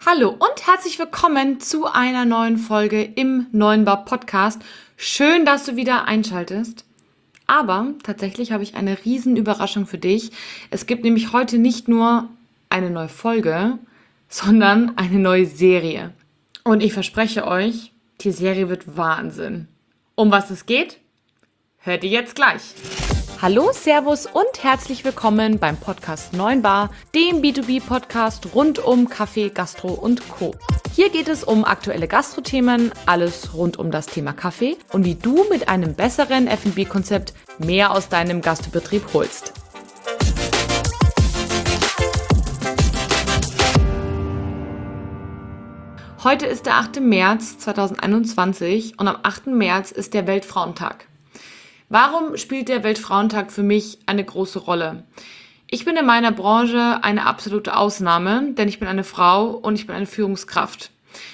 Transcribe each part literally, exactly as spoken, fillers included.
Hallo und herzlich willkommen zu einer neuen Folge im Neuen Bar Podcast. Schön, dass du wieder einschaltest. Aber tatsächlich habe ich eine riesen Überraschung für dich. Es gibt nämlich heute nicht nur eine neue Folge, sondern eine neue Serie. Und ich verspreche euch, die Serie wird Wahnsinn. Um was es geht, hört ihr jetzt gleich. Hallo, Servus und herzlich willkommen beim Podcast Neuen Bar, dem B zwei B-Podcast rund um Kaffee, Gastro und Co. Hier geht es um aktuelle Gastrothemen, alles rund um das Thema Kaffee und wie du mit einem besseren F und B-Konzept mehr aus deinem Gastbetrieb holst. Heute ist der achte März zweitausendeinundzwanzig und am achten März ist der Weltfrauentag. Warum spielt der Weltfrauentag für mich eine große Rolle? Ich bin in meiner Branche eine absolute Ausnahme, denn ich bin eine Frau und ich bin eine Führungskraft.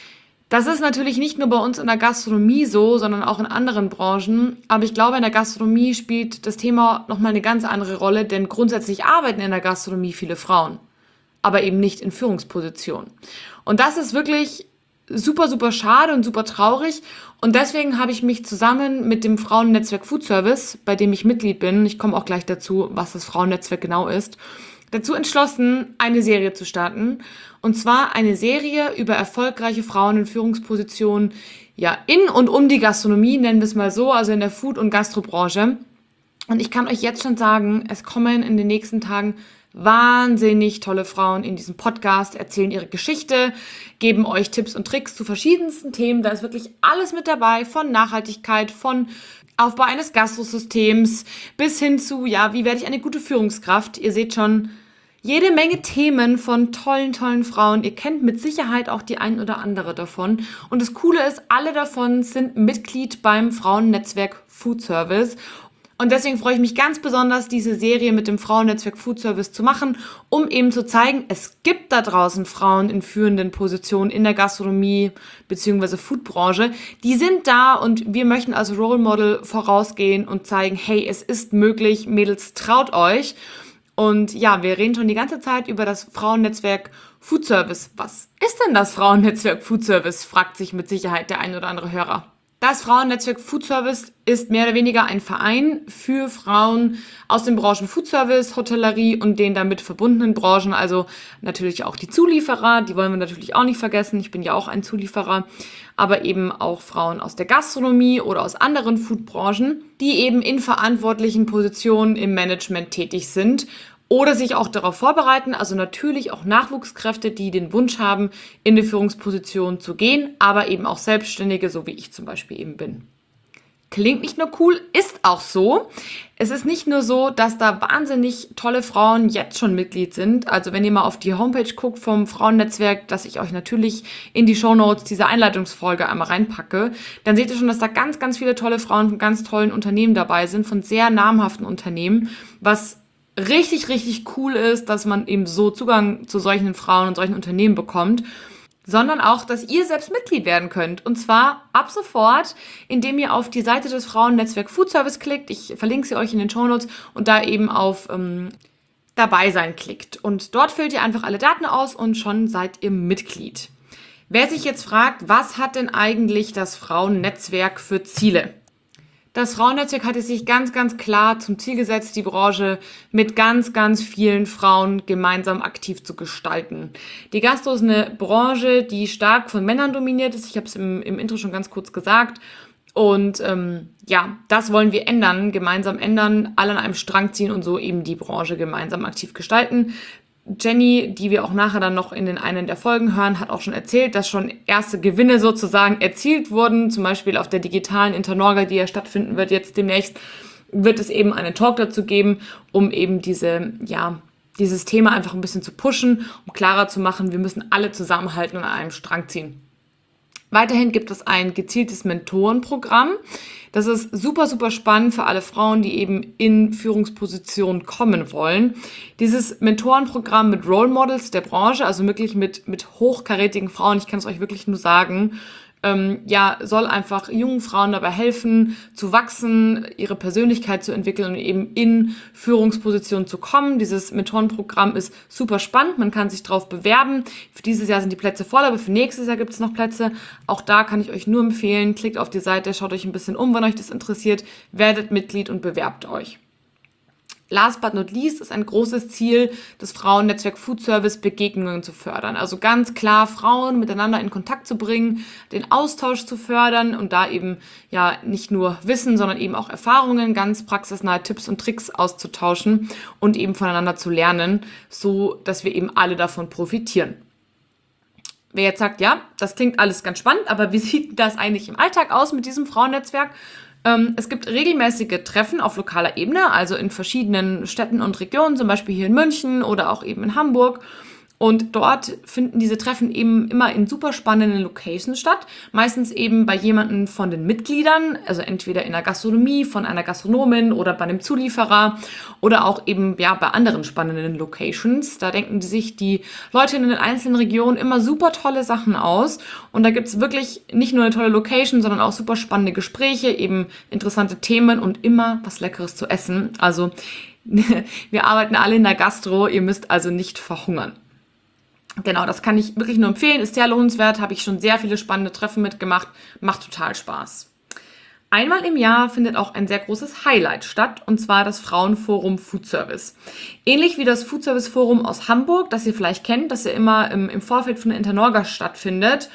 Das ist natürlich nicht nur bei uns in der Gastronomie so, sondern auch in anderen Branchen. Aber ich glaube, in der Gastronomie spielt das Thema nochmal eine ganz andere Rolle, denn grundsätzlich arbeiten in der Gastronomie viele Frauen, aber eben nicht in Führungspositionen. Und das ist wirklich super, super schade und super traurig. Und deswegen habe ich mich zusammen mit dem Frauennetzwerk Food Service, bei dem ich Mitglied bin, ich komme auch gleich dazu, was das Frauennetzwerk genau ist, dazu entschlossen, eine Serie zu starten. Und zwar eine Serie über erfolgreiche Frauen in Führungspositionen, ja, in und um die Gastronomie, nennen wir es mal so, also in der Food- und Gastrobranche. Und ich kann euch jetzt schon sagen, es kommen in den nächsten Tagen wahnsinnig tolle Frauen in diesem Podcast, erzählen ihre Geschichte, geben euch Tipps und Tricks zu verschiedensten Themen. Da ist wirklich alles mit dabei, von Nachhaltigkeit, von Aufbau eines Gastrosystems bis hin zu, ja, wie werde ich eine gute Führungskraft? Ihr seht schon, jede Menge Themen von tollen, tollen Frauen. Ihr kennt mit Sicherheit auch die ein oder andere davon. Und das Coole ist, alle davon sind Mitglied beim Frauennetzwerk Food Service. Und deswegen freue ich mich ganz besonders, diese Serie mit dem Frauennetzwerk Food Service zu machen, um eben zu zeigen, es gibt da draußen Frauen in führenden Positionen in der Gastronomie bzw. Foodbranche. Die sind da und wir möchten als Role Model vorausgehen und zeigen, hey, es ist möglich, Mädels, traut euch. Und ja, wir reden schon die ganze Zeit über das Frauennetzwerk Food Service. Was ist denn das Frauennetzwerk Food Service? Fragt sich mit Sicherheit der ein oder andere Hörer. Das Frauennetzwerk Food Service ist mehr oder weniger ein Verein für Frauen aus den Branchen Food Service, Hotellerie und den damit verbundenen Branchen, also natürlich auch die Zulieferer, die wollen wir natürlich auch nicht vergessen, ich bin ja auch ein Zulieferer, aber eben auch Frauen aus der Gastronomie oder aus anderen Foodbranchen, die eben in verantwortlichen Positionen im Management tätig sind oder sich auch darauf vorbereiten, also natürlich auch Nachwuchskräfte, die den Wunsch haben, in die Führungsposition zu gehen, aber eben auch Selbstständige, so wie ich zum Beispiel eben bin. Klingt nicht nur cool, ist auch so. Es ist nicht nur so, dass da wahnsinnig tolle Frauen jetzt schon Mitglied sind. Also wenn ihr mal auf die Homepage guckt vom Frauennetzwerk, das ich euch natürlich in die Shownotes dieser Einleitungsfolge einmal reinpacke, dann seht ihr schon, dass da ganz, ganz viele tolle Frauen von ganz tollen Unternehmen dabei sind, von sehr namhaften Unternehmen, was richtig, richtig cool ist, dass man eben so Zugang zu solchen Frauen und solchen Unternehmen bekommt, sondern auch, dass ihr selbst Mitglied werden könnt. Und zwar ab sofort, indem ihr auf die Seite des Frauennetzwerk Food Service klickt. Ich verlinke sie euch in den Shownotes und da eben auf ähm, Dabei sein klickt. Und dort füllt ihr einfach alle Daten aus und schon seid ihr Mitglied. Wer sich jetzt fragt, was hat denn eigentlich das Frauennetzwerk für Ziele? Das Frauennetzwerk hat es sich ganz, ganz klar zum Ziel gesetzt, die Branche mit ganz, ganz vielen Frauen gemeinsam aktiv zu gestalten. Die Gastro ist eine Branche, die stark von Männern dominiert ist. Ich habe es im, im Intro schon ganz kurz gesagt. Und ähm, ja, das wollen wir ändern, gemeinsam ändern, alle an einem Strang ziehen und so eben die Branche gemeinsam aktiv gestalten. Jenny, die wir auch nachher dann noch in den einen der Folgen hören, hat auch schon erzählt, dass schon erste Gewinne sozusagen erzielt wurden. Zum Beispiel auf der digitalen Internorga, die ja stattfinden wird jetzt demnächst, wird es eben einen Talk dazu geben, um eben diese, ja, dieses Thema einfach ein bisschen zu pushen, um klarer zu machen, wir müssen alle zusammenhalten und an einem Strang ziehen. Weiterhin gibt es ein gezieltes Mentorenprogramm. Das ist super, super spannend für alle Frauen, die eben in Führungspositionen kommen wollen. Dieses Mentorenprogramm mit Role Models der Branche, also wirklich mit, mit hochkarätigen Frauen, ich kann es euch wirklich nur sagen, ähm, ja, soll einfach jungen Frauen dabei helfen, zu wachsen, ihre Persönlichkeit zu entwickeln und eben in Führungspositionen zu kommen. Dieses Mentorenprogramm ist super spannend, man kann sich drauf bewerben. Für dieses Jahr sind die Plätze voll, aber für nächstes Jahr gibt es noch Plätze. Auch da kann ich euch nur empfehlen, klickt auf die Seite, schaut euch ein bisschen um, wenn euch das interessiert, werdet Mitglied und bewerbt euch. Last but not least ist ein großes Ziel des Frauennetzwerk Food Service, Begegnungen zu fördern. Also ganz klar Frauen miteinander in Kontakt zu bringen, den Austausch zu fördern und da eben ja nicht nur Wissen, sondern eben auch Erfahrungen, ganz praxisnahe Tipps und Tricks auszutauschen und eben voneinander zu lernen, so dass wir eben alle davon profitieren. Wer jetzt sagt, ja, das klingt alles ganz spannend, aber wie sieht das eigentlich im Alltag aus mit diesem Frauennetzwerk? Es gibt regelmäßige Treffen auf lokaler Ebene, also in verschiedenen Städten und Regionen, zum Beispiel hier in München oder auch eben in Hamburg. Und dort finden diese Treffen eben immer in super spannenden Locations statt. Meistens eben bei jemandem von den Mitgliedern, also entweder in der Gastronomie, von einer Gastronomin oder bei einem Zulieferer oder auch eben ja bei anderen spannenden Locations. Da denken sich die Leute in den einzelnen Regionen immer super tolle Sachen aus. Und da gibt's wirklich nicht nur eine tolle Location, sondern auch super spannende Gespräche, eben interessante Themen und immer was Leckeres zu essen. Also wir arbeiten alle in der Gastro, ihr müsst also nicht verhungern. Genau, das kann ich wirklich nur empfehlen, ist sehr lohnenswert, habe ich schon sehr viele spannende Treffen mitgemacht, macht total Spaß. Einmal im Jahr findet auch ein sehr großes Highlight statt, und zwar das Frauenforum Food Service. Ähnlich wie das Food Service Forum aus Hamburg, das ihr vielleicht kennt, das ja immer im, im Vorfeld von der Internorga stattfindet,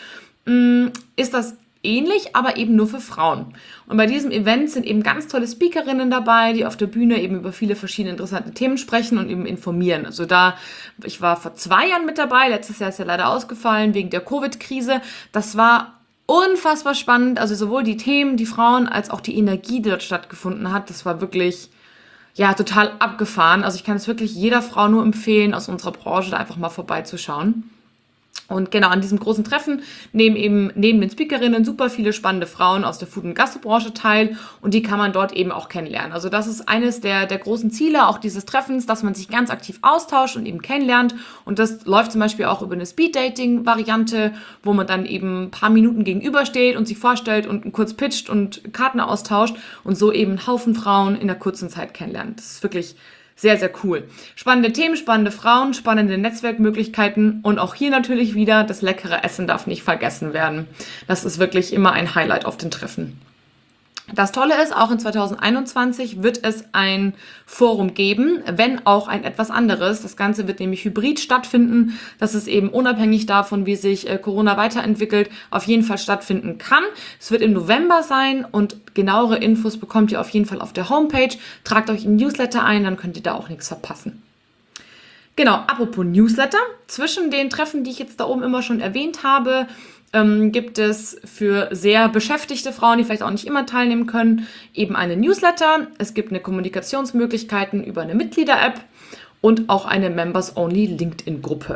ist das ähnlich, aber eben nur für Frauen. Und bei diesem Event sind eben ganz tolle Speakerinnen dabei, die auf der Bühne eben über viele verschiedene interessante Themen sprechen und eben informieren. Also da, ich war vor zwei Jahren mit dabei, letztes Jahr ist ja leider ausgefallen wegen der Covid-Krise. Das war unfassbar spannend, also sowohl die Themen, die Frauen, als auch die Energie, die dort stattgefunden hat, das war wirklich, ja, total abgefahren. Also ich kann es wirklich jeder Frau nur empfehlen, aus unserer Branche da einfach mal vorbeizuschauen. Und genau, an diesem großen Treffen nehmen eben neben den Speakerinnen super viele spannende Frauen aus der Food- und Gastrobranche teil, und die kann man dort eben auch kennenlernen. Also das ist eines der, der großen Ziele auch dieses Treffens, dass man sich ganz aktiv austauscht und eben kennenlernt, und das läuft zum Beispiel auch über eine Speed-Dating-Variante, wo man dann eben ein paar Minuten gegenübersteht und sich vorstellt und kurz pitcht und Karten austauscht und so eben einen Haufen Frauen in der kurzen Zeit kennenlernt. Das ist wirklich sehr, sehr cool. Spannende Themen, spannende Frauen, spannende Netzwerkmöglichkeiten und auch hier natürlich wieder, das leckere Essen darf nicht vergessen werden. Das ist wirklich immer ein Highlight auf den Treffen. Das Tolle ist, auch in zwanzig einundzwanzig wird es ein Forum geben, wenn auch ein etwas anderes. Das Ganze wird nämlich hybrid stattfinden, dass es eben unabhängig davon, wie sich äh, Corona weiterentwickelt, auf jeden Fall stattfinden kann. Es wird im November sein, und genauere Infos bekommt ihr auf jeden Fall auf der Homepage. Tragt euch in Newsletter ein, dann könnt ihr da auch nichts verpassen. Genau, apropos Newsletter. Zwischen den Treffen, die ich jetzt da oben immer schon erwähnt habe, ähm, gibt es für sehr beschäftigte Frauen, die vielleicht auch nicht immer teilnehmen können, eben eine Newsletter. Es gibt eine Kommunikationsmöglichkeiten über eine Mitglieder-App und auch eine Members-Only-LinkedIn-Gruppe.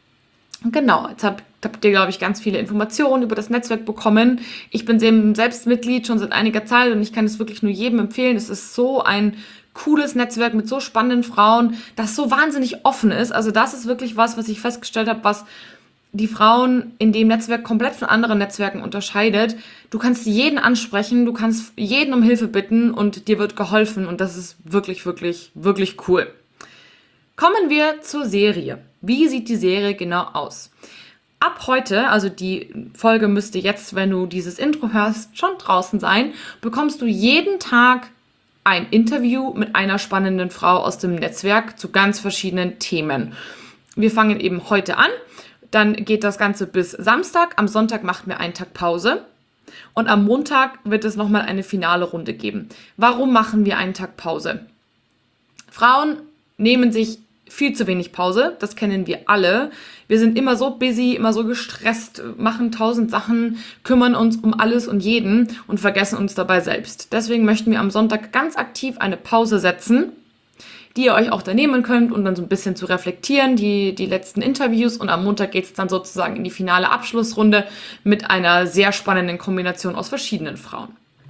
Genau, jetzt habt, habt ihr, glaube ich, ganz viele Informationen über das Netzwerk bekommen. Ich bin selbst Mitglied schon seit einiger Zeit, und ich kann es wirklich nur jedem empfehlen. Es ist so ein cooles Netzwerk mit so spannenden Frauen, das so wahnsinnig offen ist. Also das ist wirklich was, was ich festgestellt habe, was die Frauen in dem Netzwerk komplett von anderen Netzwerken unterscheidet. Du kannst jeden ansprechen, du kannst jeden um Hilfe bitten und dir wird geholfen, und das ist wirklich, wirklich, wirklich cool. Kommen wir zur Serie. Wie sieht die Serie genau aus? Ab heute, also die Folge müsste jetzt, wenn du dieses Intro hörst, schon draußen sein, bekommst du jeden Tag ein Interview mit einer spannenden Frau aus dem Netzwerk zu ganz verschiedenen Themen. Wir fangen eben heute an. Dann geht das Ganze bis Samstag. Am Sonntag machen wir einen Tag Pause. Und am Montag wird es nochmal eine finale Runde geben. Warum machen wir einen Tag Pause? Frauen nehmen sich viel zu wenig Pause. Das kennen wir alle. Wir sind immer so busy, immer so gestresst, machen tausend Sachen, kümmern uns um alles und jeden und vergessen uns dabei selbst. Deswegen möchten wir am Sonntag ganz aktiv eine Pause setzen, die ihr euch auch da nehmen könnt, um dann so ein bisschen zu reflektieren, die, die letzten Interviews. Und am Montag geht es dann sozusagen in die finale Abschlussrunde mit einer sehr spannenden Kombination aus verschiedenen Frauen.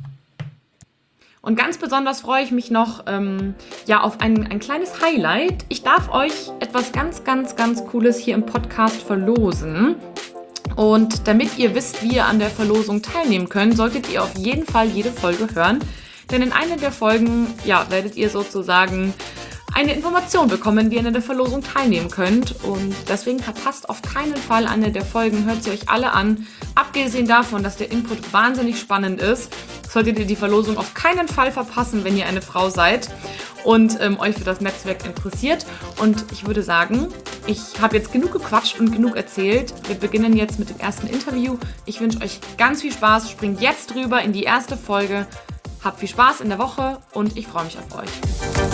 Und ganz besonders freue ich mich noch ähm, ja, auf ein, ein kleines Highlight. Ich darf euch etwas ganz, ganz, ganz Cooles hier im Podcast verlosen. Und damit ihr wisst, wie ihr an der Verlosung teilnehmen könnt, solltet ihr auf jeden Fall jede Folge hören. Denn in einer der Folgen, ja, werdet ihr sozusagen eine Information bekommen, wie ihr an der Verlosung teilnehmen könnt. Und deswegen verpasst auf keinen Fall eine der Folgen. Hört sie euch alle an. Abgesehen davon, dass der Input wahnsinnig spannend ist, solltet ihr die Verlosung auf keinen Fall verpassen, wenn ihr eine Frau seid und ähm, euch für das Netzwerk interessiert. Und ich würde sagen, ich habe jetzt genug gequatscht und genug erzählt. Wir beginnen jetzt mit dem ersten Interview. Ich wünsche euch ganz viel Spaß. Springt jetzt rüber in die erste Folge. Habt viel Spaß in der Woche und ich freue mich auf euch.